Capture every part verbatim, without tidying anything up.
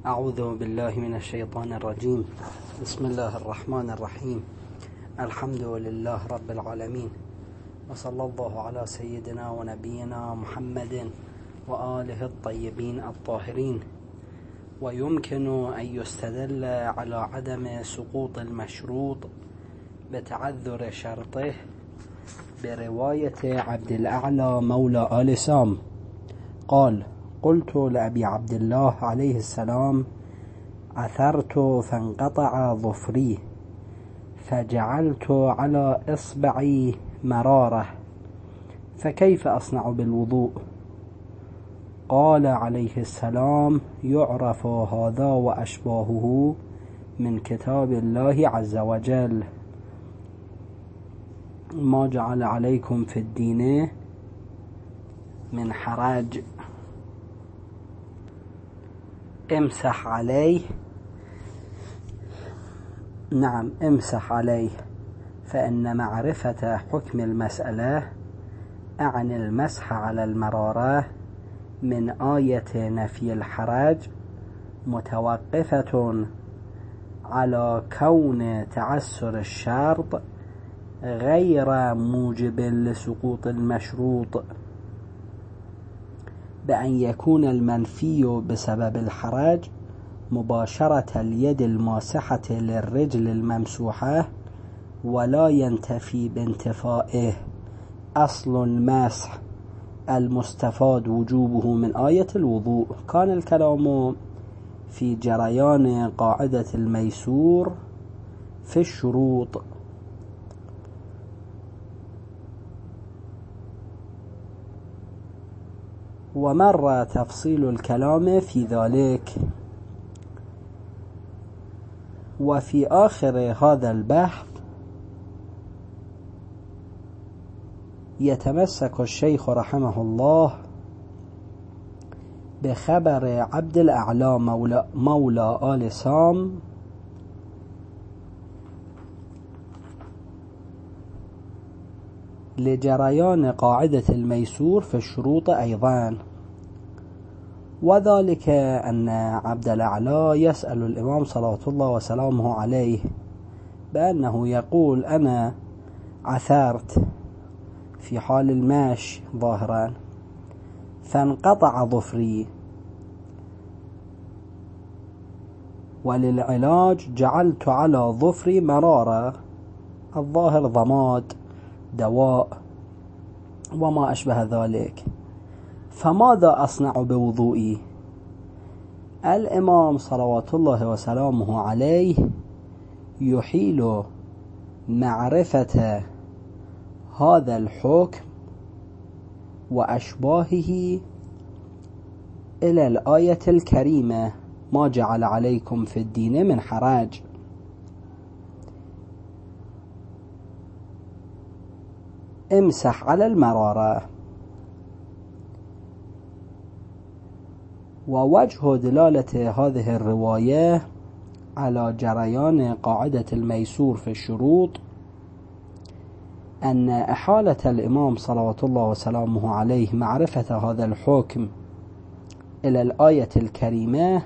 أعوذ بالله من الشيطان الرجيم. بسم الله الرحمن الرحيم. الحمد لله رب العالمين، وصلى الله على سيدنا ونبينا محمد وآله الطيبين الطاهرين. ويمكن أن يستدل على عدم سقوط المشروط بتعذر شرطه برواية عبد الأعلى مولى آل سام قال: قلت لأبي عبد الله عليه السلام: عثرت فانقطع ظفري فجعلت على إصبعي مرارة، فكيف أصنع بالوضوء؟ قال عليه السلام: يعرف هذا وأشباهه من كتاب الله عز وجل، ما جعل عليكم في الدين من حرج. امسح عليه، نعم امسح عليه، فإن معرفة حكم المسألة أعني المسح على المرارة من آية نفي الحرج متوقفة على كون تعسر الشرط غير موجب لسقوط المشروط، بأن يكون المنفي بسبب الحرج مباشرة اليد الماسحة للرجل الممسوحة، ولا ينتفي بانتفائه أصل المسح المستفاد وجوبه من آية الوضوء. كان الكلام في جريان قاعدة الميسور في الشروط. ومر تفصيل الكلام في ذلك. وفي آخر هذا البحث يتمسك الشيخ رحمه الله بخبر عبد الأعلى مولى, مولى آل سام لجريان قاعدة الميسور في الشروط أيضا، وذلك أن عبد الأعلى يسأل الإمام صلى الله وسلامه عليه بأنه يقول: أنا عثرت في حال المشي ظاهرا فانقطع ظفري، وللعلاج جعلت على ظفري مرارة، الظاهر ضماد، دواء وما أشبه ذلك، فماذا أصنع بوضوئي؟ الإمام صلوات الله وسلامه عليه يحيل معرفة هذا الحكم وأشباهه إلى الآية الكريمة: ما جعل عليكم في الدين من حرج. امسح على المرارة. ووجه دلالة هذه الرواية على جريان قاعدة الميسور في الشروط أن إحالة الإمام صلوات الله وسلامه عليه معرفة هذا الحكم إلى الآية الكريمة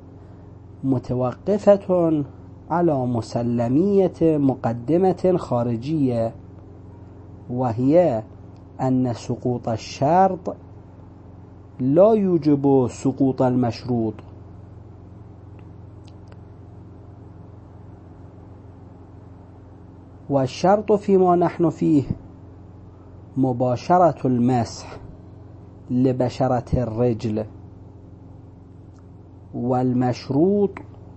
متوقفة على مسلمية مقدمة خارجية، وهي أن سقوط الشرط لا يوجب سقوط المشروط، والشرط فيما نحن فيه مباشرة المسح لبشرة الرجل، والمشروط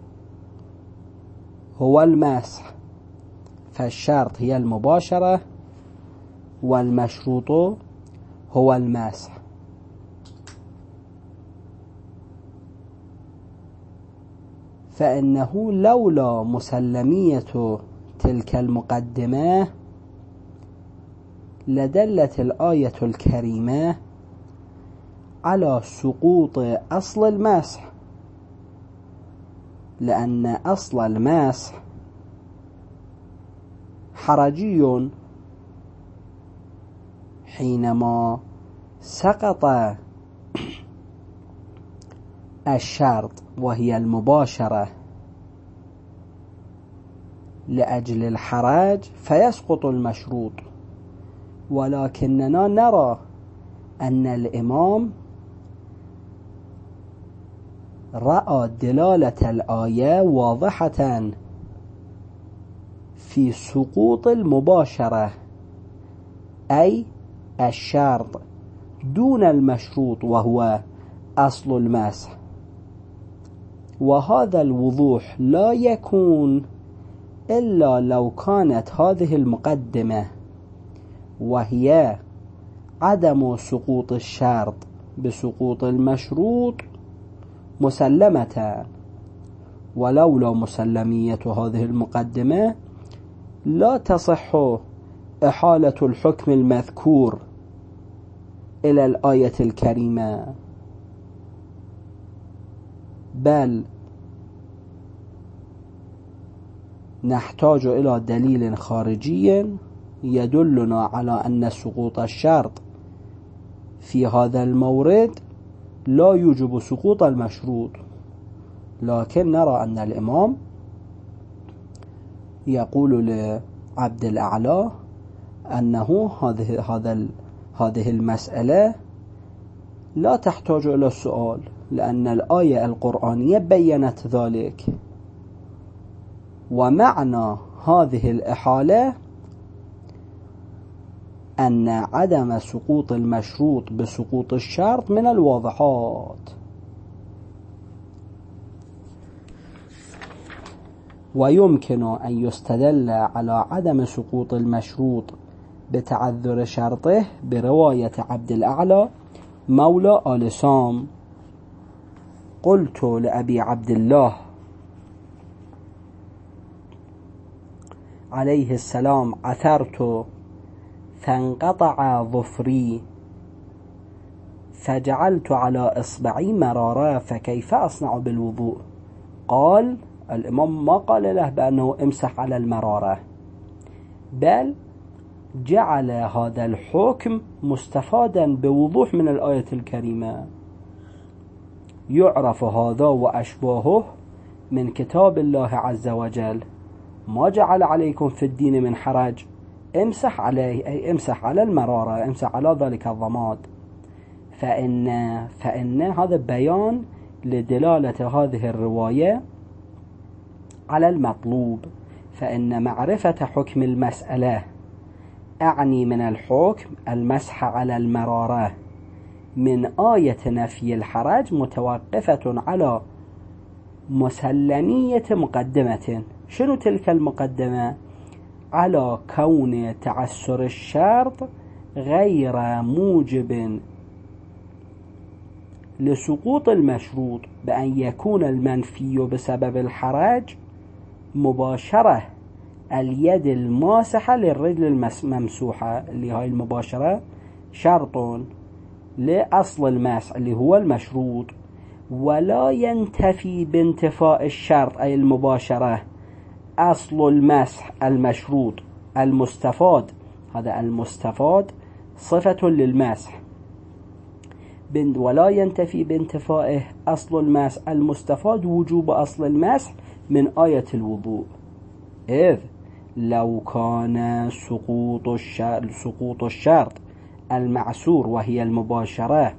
هو المسح، فالشرط هي المباشرة والمشروط هو المسح. فإنه لولا مسلمية تلك المقدمة لدلت الآية الكريمة على سقوط أصل المسح، لأن أصل المسح حرجي حينما سقط الشرط وهي المباشرة لأجل الحرج فيسقط المشروط، ولكننا نرى أن الإمام رأى دلالة الآية واضحة في سقوط المباشرة أي الشرط دون المشروط وهو أصل المسح، وهذا الوضوح لا يكون إلا لو كانت هذه المقدمة وهي عدم سقوط الشرط بسقوط المشروط مسلمة، ولولا مسلمية هذه المقدمة لا تصح إحالة الحكم المذكور إلى الآية الكريمة، بل نحتاج إلى دليل خارجي يدلنا على أن سقوط الشرط في هذا المورد لا يوجب سقوط المشروط. لكن نرى أن الإمام يقول لعبد الأعلى أنه هذه هذا هذه المسألة لا تحتاج إلى السؤال، لأن الآية القرآنية بيّنت ذلك، ومعنى هذه الإحالة أن عدم سقوط المشروط بسقوط الشرط من الواضحات. ويمكن أن يستدل على عدم سقوط المشروط بتعذر شرطه برواية عبد الأعلى مولى آل سام: قلت لأبي عبد الله عليه السلام عثرت فانقطع ظفري فجعلت على إصبعي مرارة فكيف أصنع بالوضوء؟ قال الإمام ما قال له بأنه امسح على المرارة، بل جعل هذا الحكم مستفادا بوضوح من الآية الكريمة. يعرف هذا وأشباهه من كتاب الله عز وجل: ما جعل عليكم في الدين من حرج، امسح عليه أي امسح على المرارة، امسح على ذلك الضماد. فإن, فإن هذا بيان لدلالة هذه الرواية على المطلوب، فإن معرفة حكم المسألة أعني من الحكم المسح على المرارة من آية نفي الحرج متوقفة على مسلمية مقدمة. شنو تلك المقدمة؟ على كون تعسر الشرط غير موجب لسقوط المشروط، بأن يكون المنفي بسبب الحرج مباشرة اليد الماسحة للرجل الممسوحة، اللي هاي المباشرة شرط لأصل المسح اللي هو المشروط، ولا ينتفي بانتفاء الشرط أي المباشرة أصل المسح المشروط المستفاد. هذا المستفاد صفة للمسح، ولا ينتفي بانتفائه أصل المسح المستفاد وجوب أصل المسح من آية الوضوء، إذ لو كان سقوط الشرط, سقوط الشرط المعسور وهي المباشرة،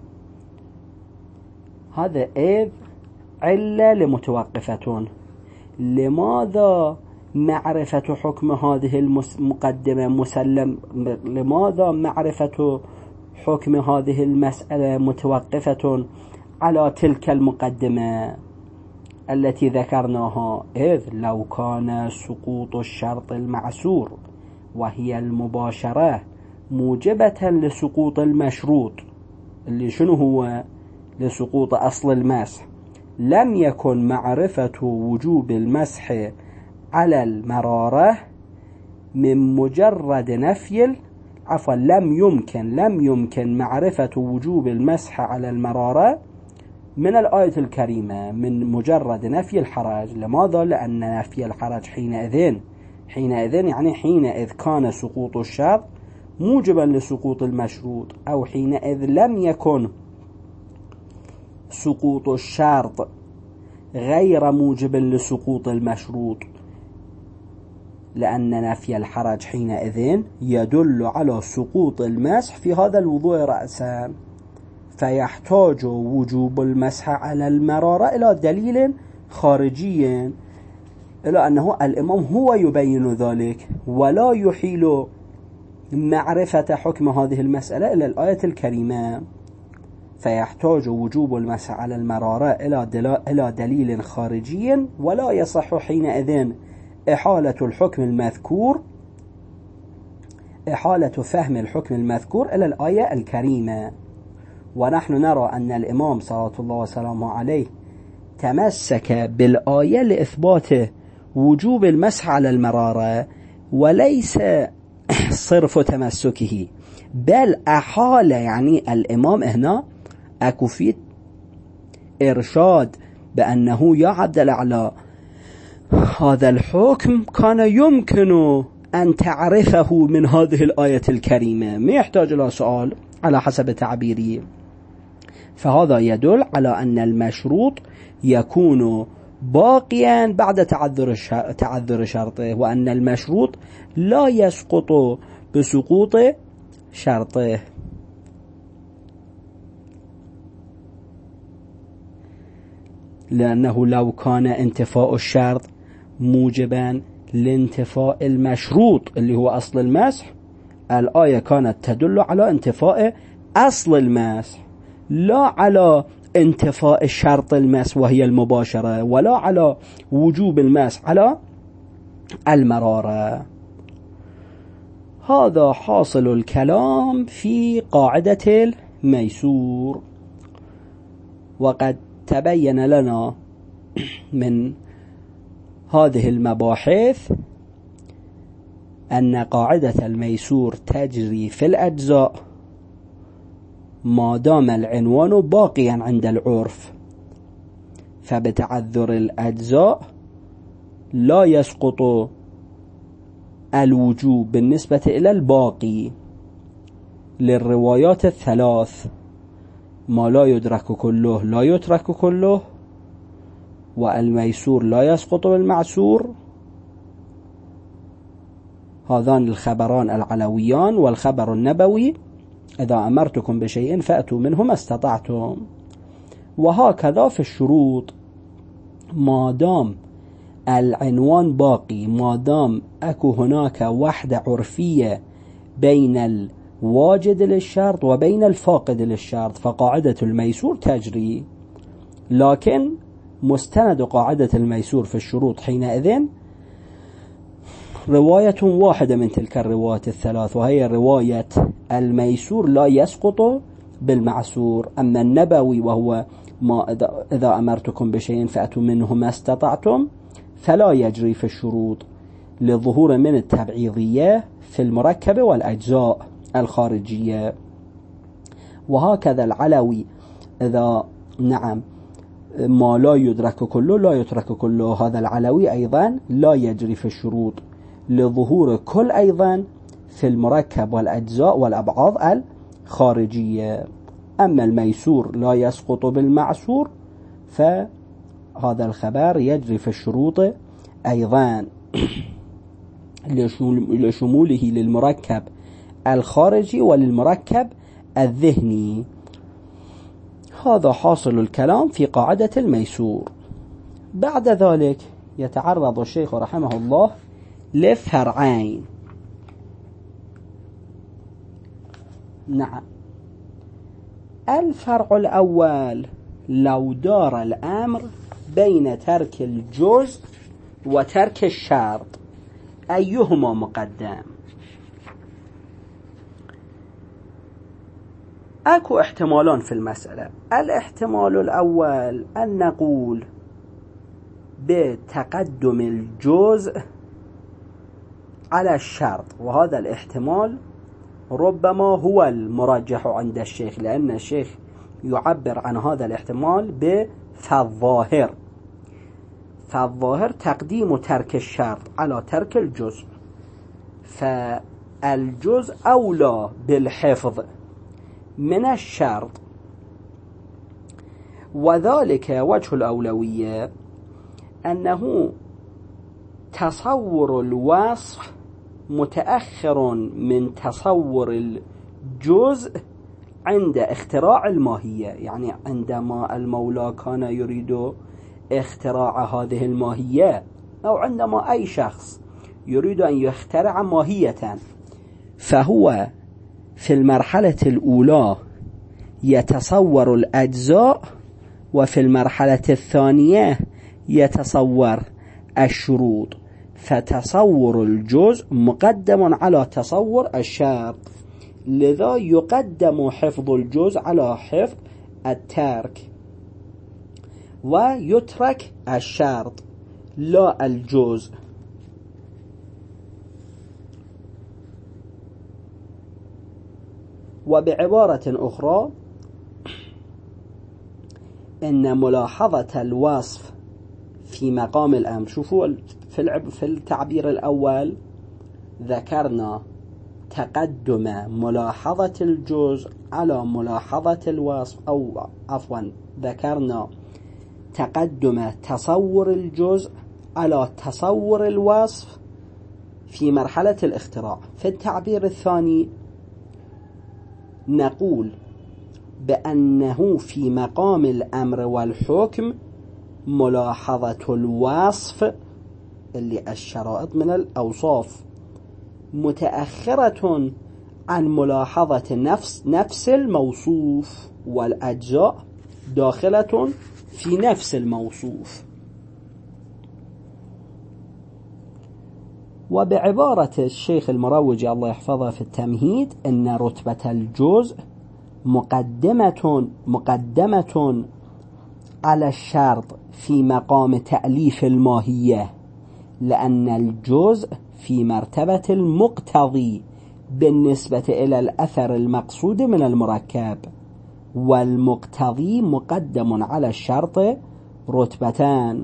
هذا إذ علة لمتوقفة. لماذا معرفة حكم هذه المقدمة مسلم؟ لماذا معرفة حكم هذه المسألة متوقفة على تلك المقدمة التي ذكرناها؟ إذ لو كان سقوط الشرط المعسور وهي المباشرة موجبة لسقوط المشروط اللي شنو هو؟ لسقوط أصل المسح، لم يكن معرفة وجوب المسح على المرارة من مجرد نفي عفوا لم يمكن لم يمكن معرفة وجوب المسح على المرارة من الآية الكريمة من مجرد نفي الحرج. لماذا؟ لأن نفي الحرج حينئذ حينئذ يعني حينئذ كان سقوط الشرط موجبا لسقوط المشروط، أو حينئذ لم يكن سقوط الشرط غير موجب لسقوط المشروط، لأن نفي الحرج حينئذ يدل على سقوط المسح في هذا الوضوء رأسا، فيحتاج وجوب المسح على المرارة إلى دليل خارجي، إلى أنه الإمام هو يبين ذلك ولا يحيل معرفة حكم هذه المسألة إلى الآية الكريمة. فيحتاج وجوب المسح على المرارة إلى دليل خارجي، ولا يصح حينئذ إحالة الحكم المذكور إحالة فهم الحكم المذكور إلى الآية الكريمة. ونحن نرى أن الإمام صلى الله وسلامه عليه تمسك بالآية لإثبات وجوب المسح على المرارة، وليس صرف تمسكه، بل أحال. يعني الإمام هنا أكو في إرشاد بأنه يا عبد الأعلى هذا الحكم كان يمكن أن تعرفه من هذه الآية الكريمة، ما يحتاج إلى سؤال على حسب تعبيري. فهذا يدل على أن المشروط يكون باقيا بعد تعذر تعذر شرطه، وأن المشروط لا يسقط بسقوط شرطه. لأنه لو كان انتفاء الشرط موجبا لانتفاء المشروط اللي هو أصل المسح، الآية كانت تدل على انتفاء أصل المسح، لا على انتفاء شرط المسح وهي المباشرة، ولا على وجوب المسح على المرارة. هذا حاصل الكلام في قاعدة الميسور. وقد تبين لنا من هذه المباحث أن قاعدة الميسور تجري في الأجزاء ما دام العنوان باقيا عند العرف، فبتعذر الأجزاء لا يسقط الوجوب بالنسبة إلى الباقي للروايات الثلاث: ما لا يدرك كله لا يترك كله، والميسور لا يسقط بالمعسور. هذان الخبران العلويان والخبر النبوي: إذا أمرتكم بشيء فأتوا منه ما استطعتم. وهكذا في الشروط، ما دام العنوان باقي، ما دام أكو هناك وحدة عرفية بين الواجد للشرط وبين الفاقد للشرط، فقاعدة الميسور تجري. لكن مستند قاعدة الميسور في الشروط حينئذ رواية واحدة من تلك الروايات الثلاث، وهي رواية الميسور لا يسقط بالمعسور. أما النبوي وهو ما إذا أمرتكم بشيء فأتوا منه ما استطعتم، فلا يجري في الشروط للظهور من التبعيضية في المركب والأجزاء الخارجية. وهكذا العلوي: إذا نعم ما لا يدرك كله لا يترك كله، هذا العلوي أيضا لا يجري في الشروط لظهور كل أيضا في المركب والأجزاء والأبعاض الخارجية. أما الميسور لا يسقط بالمعسور، فهذا الخبر يجري في الشروط أيضا لشموله للمركب الخارجي وللمركب الذهني. هذا حاصل الكلام في قاعدة الميسور. بعد ذلك يتعرض الشيخ رحمه الله لفرعين. نعم، الفرع الأول: لو دار الأمر بين ترك الجزء وترك الشرط أيهما مقدم؟ أكو احتمالان في المسألة. الاحتمال الأول أن نقول بتقدم الجزء على الشرط، وهذا الاحتمال ربما هو المرجح عند الشيخ، لأن الشيخ يعبر عن هذا الاحتمال بفالظاهر. فالظاهر تقديم ترك الشرط على ترك الجزء، فالجزء أولى بالحفظ من الشرط. وذلك وجه الأولوية أنه تصور الوصف متأخر من تصور الجزء عند اختراع الماهية. يعني عندما المولى كان يريد اختراع هذه الماهية، أو عندما أي شخص يريد أن يخترع ماهية، فهو في المرحلة الأولى يتصور الأجزاء، وفي المرحلة الثانية يتصور الشروط. فتصور الجزء مقدم على تصور الشرط، لذا يقدم حفظ الجزء على حفظ الترك، ويترك الشرط لا الجزء. وبعبارة أخرى، إن ملاحظة الوصف في مقام الأمر، شوفوا في التعبير الأول ذكرنا تقدم ملاحظة الجزء على ملاحظة الوصف، أو عفوا ذكرنا تقدم تصور الجزء على تصور الوصف في مرحلة الاختراع. في التعبير الثاني نقول بأنه في مقام الأمر والحكم ملاحظة الوصف اللي الشرائط من الأوصاف متأخرة عن ملاحظة نفس نفس الموصوف، والأجزاء داخلة في نفس الموصوف. وبعبارة الشيخ المروجي الله يحفظه في التمهيد، إن رتبة الجزء مقدمة مقدمة على الشرط في مقام تأليف الماهية، لأن الجزء في مرتبة المقتضي بالنسبة إلى الأثر المقصود من المركب، والمقتضي مقدم على الشرط رتبتان.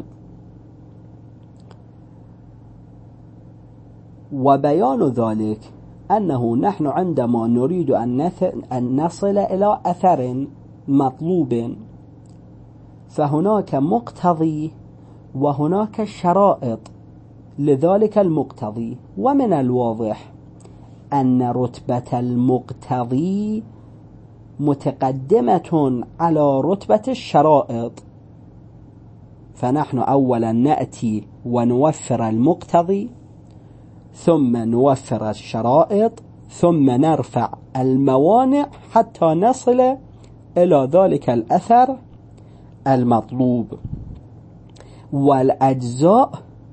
وبيان ذلك أنه نحن عندما نريد أن نصل إلى أثر مطلوب، فهناك مقتضي وهناك شرائط لذلك المقتضي. ومن الواضح أن رتبة المقتضي متقدمة على رتبة الشرائط، فنحن أولا نأتي ونوفر المقتضي، ثم نوفر الشرائط، ثم نرفع الموانع حتى نصل إلى ذلك الأثر المطلوب. والأجزاء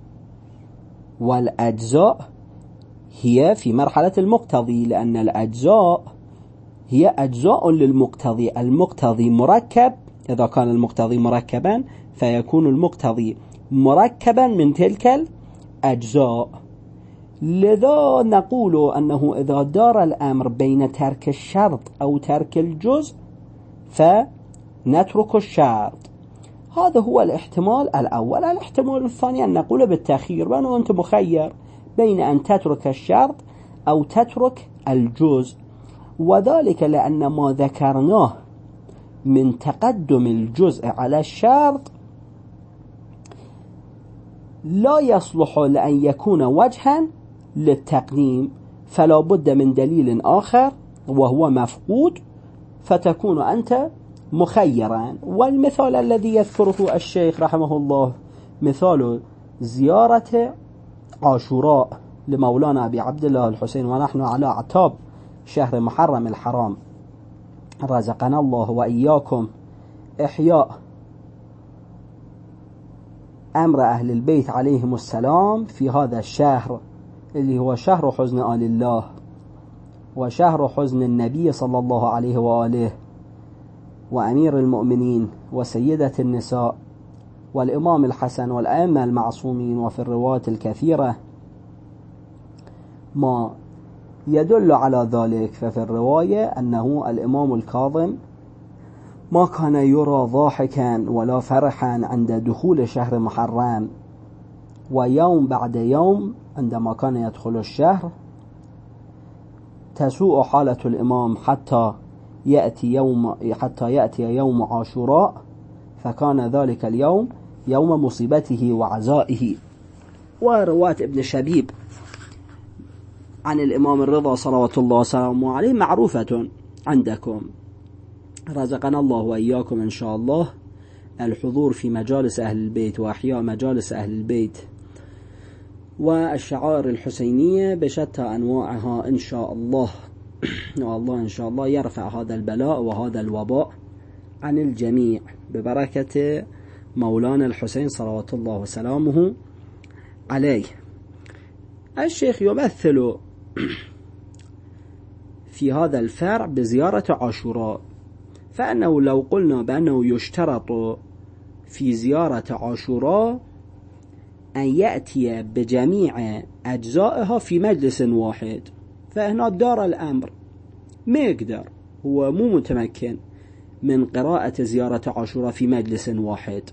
والأجزاء هي في مرحلة المقتضي، لأن الأجزاء هي أجزاء للمقتضي. المقتضي مركب، إذا كان المقتضي مركبا فيكون المقتضي مركبا من تلك الأجزاء. لذا نقول أنه إذا دار الأمر بين ترك الشرط أو ترك الجزء فنترك الشرط. هذا هو الاحتمال الأول. الاحتمال الثاني أن نقول بالتخيير، وأنه أنت مخير بين أن تترك الشرط أو تترك الجزء، وذلك لأن ما ذكرناه من تقدم الجزء على الشرط لا يصلح لأن يكون وجها للتقديم، فلا بد من دليل آخر وهو مفقود، فتكون أنت مخيرا. والمثال الذي يذكره الشيخ رحمه الله مثال زيارة عاشوراء لمولانا أبي عبد الله الحسين، ونحن على أعتاب شهر محرم الحرام، رزقنا الله وإياكم إحياء أمر أهل البيت عليهم السلام في هذا الشهر اللي هو شهر حزن آل الله، وشهر حزن النبي صلى الله عليه وآله وأمير المؤمنين وسيدة النساء والإمام الحسن والأئمة المعصومين. وفي الروايات الكثيرة ما يدل على ذلك. ففي الرواية أنه الإمام الكاظم ما كان يرى ضاحكا ولا فرحا عند دخول شهر محرم، ويوم بعد يوم عندما كان يدخل الشهر تسوء حالة الإمام حتى يأتي يوم حتى يأتي يوم عاشوراء فكان ذلك اليوم يوم مصيبته وعزائه. ورواة ابن شبيب عن الإمام الرضا صلوات الله وسلامه عليه معروفة عندكم، رزقنا الله وإياكم إن شاء الله الحضور في مجالس أهل البيت وأحياء مجالس أهل البيت والشعائر الحسينية بشتى أنواعها إن شاء الله. والله إن شاء الله يرفع هذا البلاء وهذا الوباء عن الجميع ببركة مولانا الحسين صلوات الله وسلامه عليه. الشيخ يمثل في هذا الفرع بزيارة عاشوراء، فأنه لو قلنا بأنه يشترط في زيارة عاشوراء أن يأتي بجميع أجزائها في مجلس واحد، فهنا دار الأمر ما يقدر، هو مو متمكن من قراءة زيارة عاشوراء في مجلس واحد،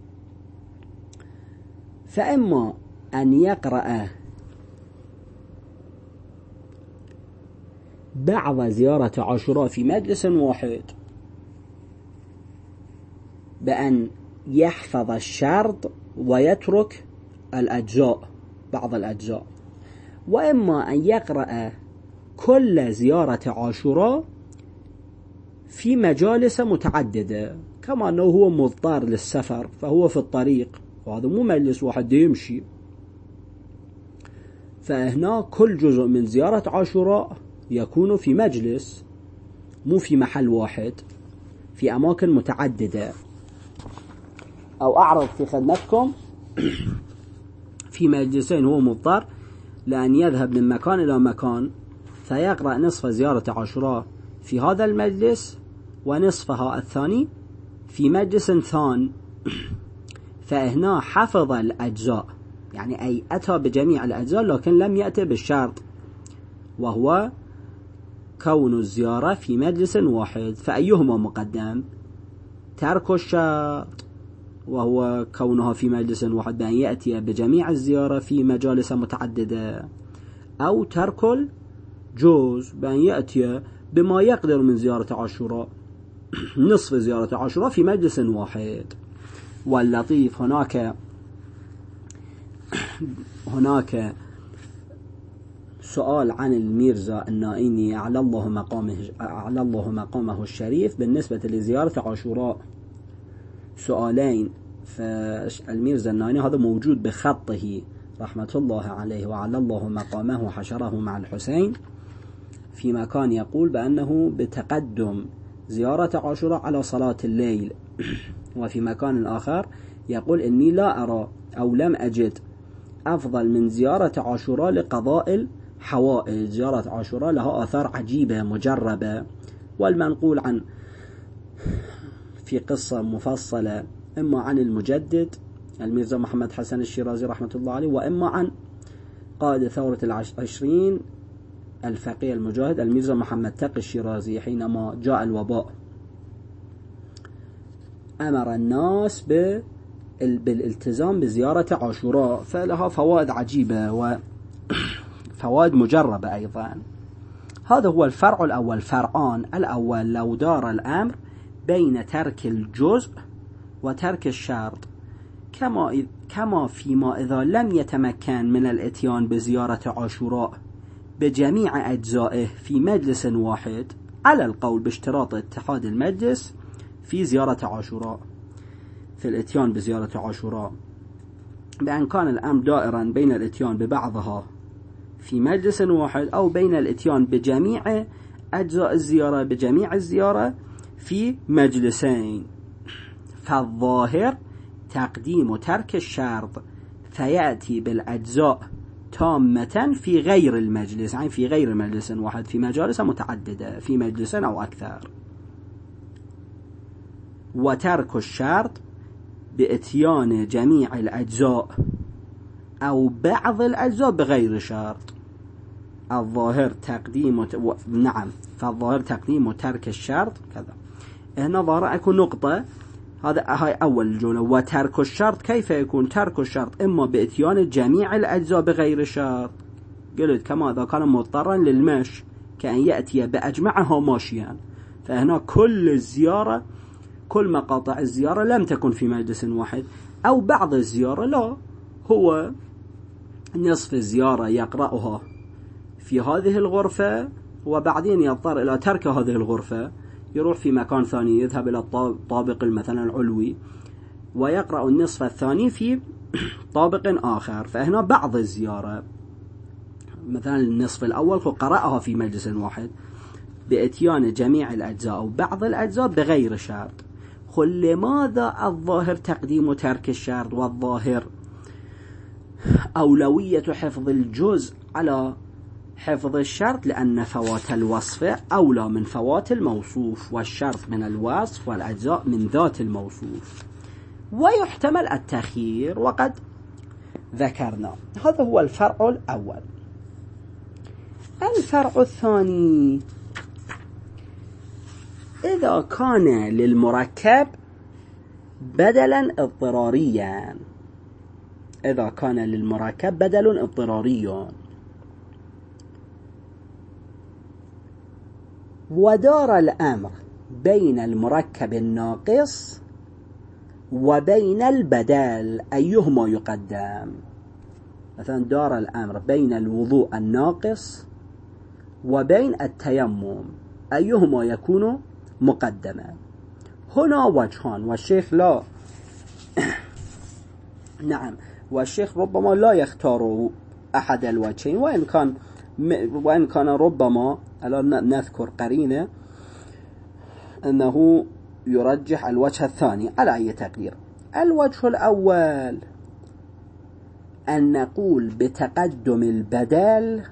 فإما أن يقرأ بعض زيارة عاشوراء في مجلس واحد بأن يحفظ الشرط ويترك الأجزاء بعض الأجزاء، وإما أن يقرأ كل زيارة عاشوراء في مجالس متعددة، كما أنه هو مضطر للسفر فهو في الطريق وهذا مو مجلس واحد يمشي، فهنا كل جزء من زيارة عاشوراء يكون في مجلس مو في محل واحد، في أماكن متعددة. أو أعرض في خدمتكم في مجلسين هو مضطر لأن يذهب من مكان إلى مكان، فيقرأ نصف زيارة عاشوراء في هذا المجلس ونصفها الثاني في مجلس ثان، فهنا حفظ الأجزاء، يعني أي أتى بجميع الأجزاء لكن لم يأتي بالشرط وهو كون الزيارة في مجلس واحد، فأيهما مقدم؟ ترك الشرط وهو كونها في مجلس واحد بأن يأتي بجميع الزيارة في مجالس متعددة، أو ترك الجزء بأن يأتي بما يقدر من زيارة عاشوراء نصف زيارة عاشوراء في مجلس واحد. واللطيف هناك هناك سؤال عن الميرزا النائيني على الله مقامه على الله مقامه الشريف بالنسبة لزيارة عاشوراء، سؤالين. فالميرزا النائيني هذا موجود بخطه رحمة الله عليه وعلى الله مقامه حشره مع الحسين، في مكان يقول بأنه بتقدم زيارة عاشوراء على صلاة الليل، وفي مكان آخر يقول إني لا أرى أو لم أجد أفضل من زيارة عاشوراء لقضاء الحوائج. زيارة عاشوراء لها آثار عجيبة مجربة، والمنقول عن في قصة مفصلة إما عن المجدد الميرزا محمد حسن الشيرازي رحمة الله عليه، وإما عن قائد ثورة العشرين الفقيه المجاهد الميرزا محمد تقي الشيرازي، حينما جاء الوباء أمر الناس بالالتزام بزيارة عاشوراء، فلها فوائد عجيبة وفوائد مجربة أيضا. هذا هو الفرع الأول. فرعان: الأول لو دار الأمر بين ترك الجزء وترك الشرط، كما كما فيما إذا لم يتمكن من الاتيان بزيارة عاشوراء بجميع أجزائه في مجلس واحد، على القول باشتراط اتحاد المجلس في زيارة عاشوراء في الاتيان بزيارة عاشوراء، بأن كان الأمر دائرا بين الاتيان ببعضها في مجلس واحد أو بين الاتيان بجميع أجزاء الزيارة بجميع الزيارة في مجلسين. فالظاهر تقديم ترك الشرط فيأتي بالأجزاء تامة في غير المجلس، يعني في غير مجلس واحد، في مجالس متعددة في مجلس أو أكثر، وترك الشرط بإتيان جميع الأجزاء أو بعض الأجزاء بغير شرط. الظاهر تقديم و... نعم فالظاهر تقديم وترك الشرط كذا. هنا ظاهر أكون نقطة، هذا هاي أول الجملة. وترك الشرط كيف يكون ترك الشرط؟ إما بإتيان جميع الأجزاء بغير شرط، قلت كما إذا كان مضطرا للمشي كأن يأتي بأجمعها ماشيا، فهنا كل الزيارة كل مقاطع الزيارة لم تكن في مجلس واحد، أو بعض الزيارة لا، هو نصف الزيارة يقرأها في هذه الغرفة وبعدين يضطر إلى ترك هذه الغرفة، يروح في مكان ثاني، يذهب إلى الطابق مثلا العلوي ويقرأ النصف الثاني في طابق آخر. فهنا بعض الزيارة، مثلا النصف الأول قرأها في مجلس واحد بإتيان جميع الأجزاء أو بعض الأجزاء بغير شرط. قل لماذا الظاهر تقديم ترك الشرط، والظاهر أولوية حفظ الجزء على حفظ الشرط؟ لأن فوات الوصف أولى من فوات الموصوف، والشرط من الوصف والأجزاء من ذات الموصوف. ويحتمل التخيير وقد ذكرنا. هذا هو الفرع الأول. الفرع الثاني: إذا كان للمركب بدلا اضطراريا، إذا كان للمركب بدل اضطراري ودار الأمر بين المركب الناقص وبين البدل، أيهما يقدم؟ مثلا دار الأمر بين الوضوء الناقص وبين التيمم، أيهما يكون مقدما؟ هنا وجهان، والشيخ لا نعم والشيخ ربما لا يختار أحد الوجهين، وإن كان وإن كان ربما الآن نذكر قرينة أنه يرجح الوجه الثاني على أي تقدير. الوجه الأول أن نقول بتقدم البدل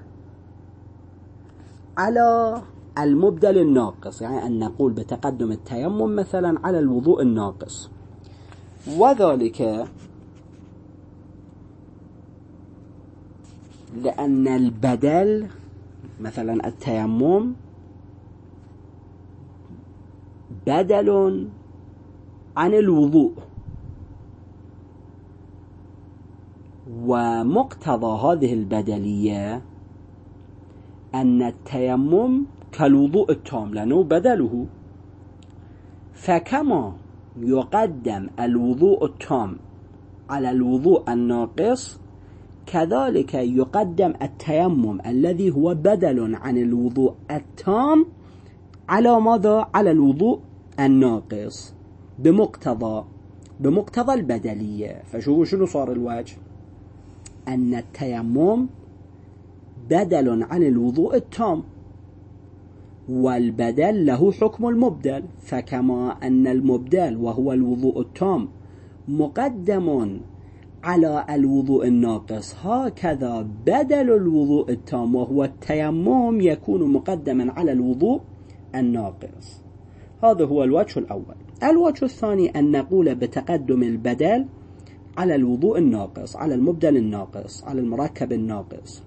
على المبدل الناقص، يعني أن نقول بتقدم التيمم مثلا على الوضوء الناقص، وذلك لأن البدل مثلا التيمم بدل عن الوضوء، ومقتضى هذه البدلية أن التيمم كالوضوء التام لأنه بدله، فكما يقدم الوضوء التام على الوضوء الناقص كذلك يقدم التيمم الذي هو بدل عن الوضوء التام على ماذا؟ على الوضوء الناقص بمقتضى بمقتضى البدلية. فشوفوا شنو صار الوجه، أن التيمم بدل عن الوضوء التام، والبدل له حكم المبدل، فكما أن المبدل وهو الوضوء التام مقدم على الوضوء الناقص، هكذا بدل الوضوء التام وهو التيمم يكون مقدما على الوضوء الناقص. هذا هو الوجه الأول. الوجه الثاني أن نقول بتقدم البدل على الوضوء الناقص، على المبدل الناقص، على المركب الناقص،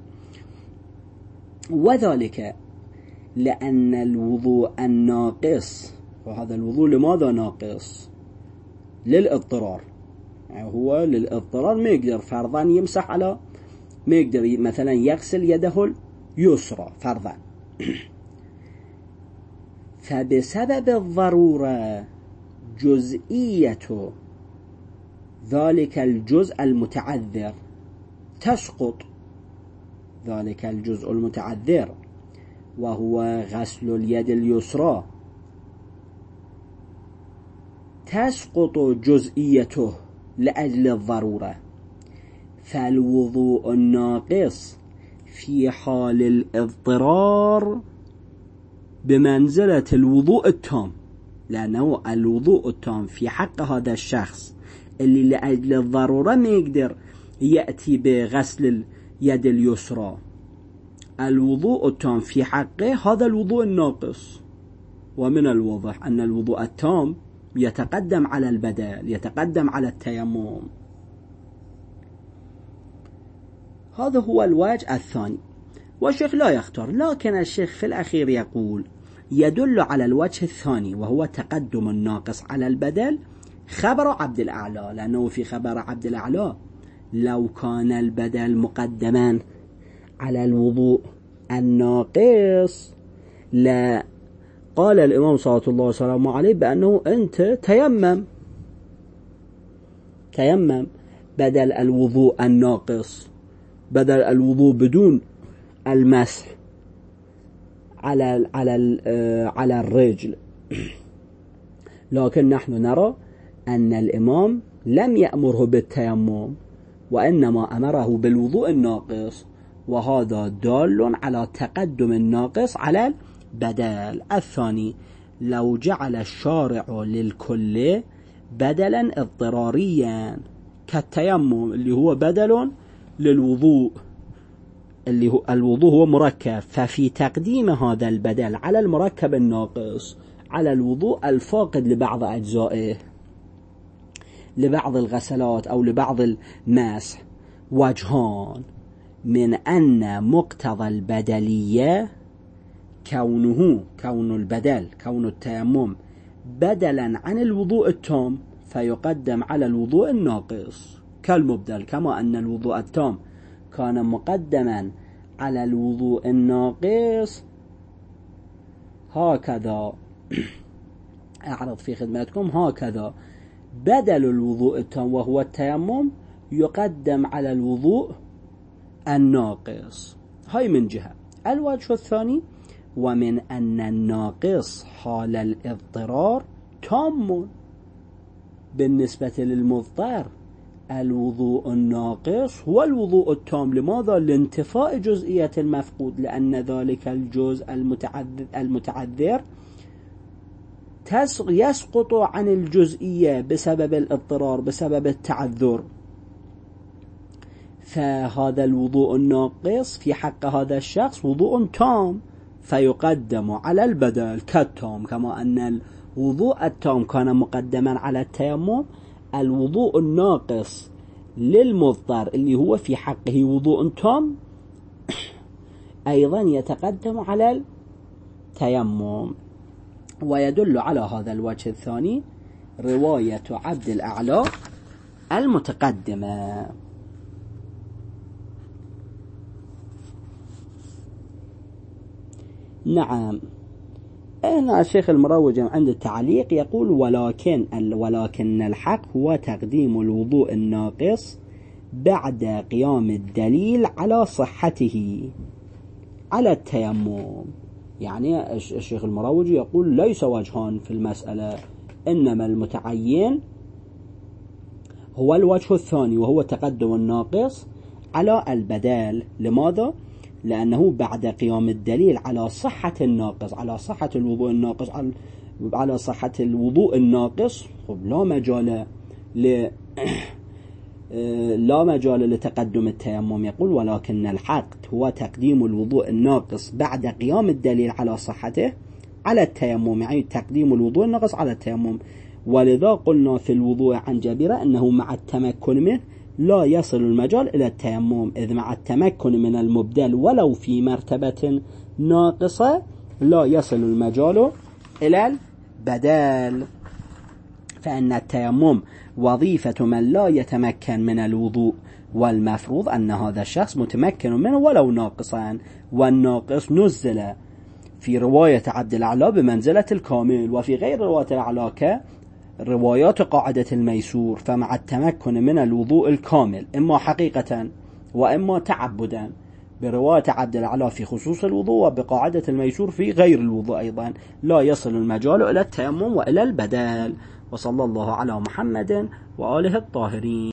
وذلك لأن الوضوء الناقص، وهذا الوضوء لماذا ناقص؟ للإضطرار، يعني هو للإضطرار ما يقدر فرضا يمسح على، ما يقدر مثلا يغسل يده اليسرى فرضا فبسبب الضرورة جزئية ذلك الجزء المتعذر تسقط، ذلك الجزء المتعذر وهو غسل اليد اليسرى تسقط جزئيته لأجل الضرورة، فالوضوء الناقص في حال الاضطرار بمنزلة الوضوء التام، لأنه الوضوء التام في حق هذا الشخص اللي لأجل الضرورة ما يقدر يأتي بغسل اليد اليسرى، الوضوء التام في حقه هذا الوضوء الناقص. ومن الواضح أن الوضوء التام يتقدم على البدل، يتقدم على التيمم. هذا هو الوجه الثاني، والشيخ لا يختار، لكن الشيخ في الأخير يقول يدل على الوجه الثاني وهو تقدم الناقص على البدل خبر عبد الأعلى، لأنه في خبر عبد الأعلى لو كان البدل مقدما على الوضوء الناقص لا قال الإمام صلى الله وسلم عليه بأنه أنت تيمم تيمم بدل الوضوء الناقص، بدل الوضوء بدون المسح على على على الرجل. لكن نحن نرى أن الإمام لم يأمره بالتيمم، وإنما أمره بالوضوء الناقص، وهذا دال على تقدم الناقص على البدل. الثاني، لو جعل الشارع للكل بدلا اضطراريا كالتيمم اللي هو بدل للوضوء، اللي هو الوضوء هو مركب، ففي تقديم هذا البدل على المركب الناقص على الوضوء الفاقد لبعض أجزائه، لبعض الغسلات أو لبعض المسح، وجهان: من أن مقتضى البدلية كونه كون البدل كون التيمم بدلا عن الوضوء التام فيقدم على الوضوء الناقص كالمبدل، كما أن الوضوء التام كان مقدما على الوضوء الناقص. هكذا أعرض في خدمتكم، هكذا بدل الوضوء التام وهو التيمم يقدم على الوضوء الناقص. هاي من جهة. الوجه الثاني: ومن أن الناقص حال الاضطرار تام بالنسبة للمضطر. الوضوء الناقص هو الوضوء التام. لماذا؟ لانتفاء جزئية المفقود، لأن ذلك الجزء المتعذر, المتعذر يسقط عن الجزئية بسبب الاضطرار، بسبب التعذر. فهذا الوضوء الناقص في حق هذا الشخص وضوء تام فيقدم على البدل كالتام، كما أن الوضوء التام كان مقدما على التيمم. الوضوء الناقص للمضطر اللي هو في حقه وضوء تام أيضا يتقدم على التيمم. ويدل على هذا الوجه الثاني رواية عبد الأعلى المتقدمة. نعم. هنا الشيخ المروج عند التعليق يقول: ولكن ولكن الحق هو تقديم الوضوء الناقص بعد قيام الدليل على صحته على التيمم. يعني الشيخ المروج يقول ليس وجهان في المسألة، إنما المتعين هو الوجه الثاني وهو تقدم الناقص على البدل. لماذا؟ لأنه بعد قيام الدليل على صحة الناقص، على صحة الوضوء الناقص، على صحة الوضوء الناقص لا مجال ل لا مجال لتقدم التيمم. يقول: ولكن الحق هو تقديم الوضوء الناقص بعد قيام الدليل على صحته على التيمم، يعني تقديم الوضوء الناقص على التيمم. ولذا قلنا في الوضوء عن جبيرة أنه مع التمكن منه لا يصل المجال إلى التيمم، إذ مع التمكن من المبدل ولو في مرتبة ناقصة لا يصل المجال إلى البدل. فإن التيمم وظيفة من لا يتمكن من الوضوء، والمفروض أن هذا الشخص متمكن منه ولو ناقصا، والناقص نزل في رواية عبد الأعلى بمنزلة الكامل، وفي غير رواية الأعلى كروايات قاعدة الميسور. فمع التمكن من الوضوء الكامل إما حقيقة وإما تعبدا برواية عبد الأعلى في خصوص الوضوء، وبقاعدة الميسور في غير الوضوء أيضا، لا يصل المجال إلى التيمم وإلى البدل. وصلى الله على محمد وآله الطاهرين.